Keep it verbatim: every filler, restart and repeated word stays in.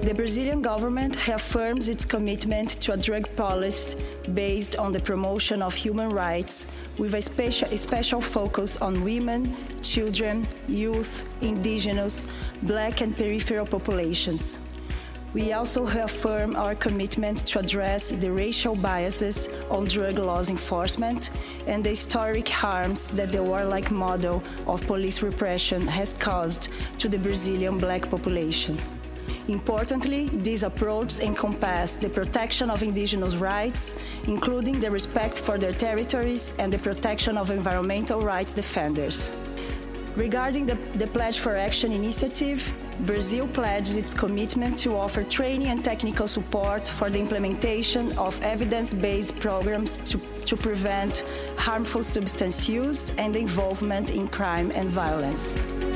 The Brazilian government reaffirms its commitment to a drug policy based on the promotion of human rights, with a special, a special focus on women, children, youth, indigenous, Black and peripheral populations. We also reaffirm our commitment to address the racial biases on drug laws enforcement and the historic harms that the warlike model of police repression has caused to the Brazilian Black population. Importantly, these approaches encompass the protection of indigenous rights, including the respect for their territories and the protection of environmental rights defenders. Regarding the, the Pledge for Action initiative, Brazil pledges its commitment to offer training and technical support for the implementation of evidence-based programs to, to prevent harmful substance use and involvement in crime and violence.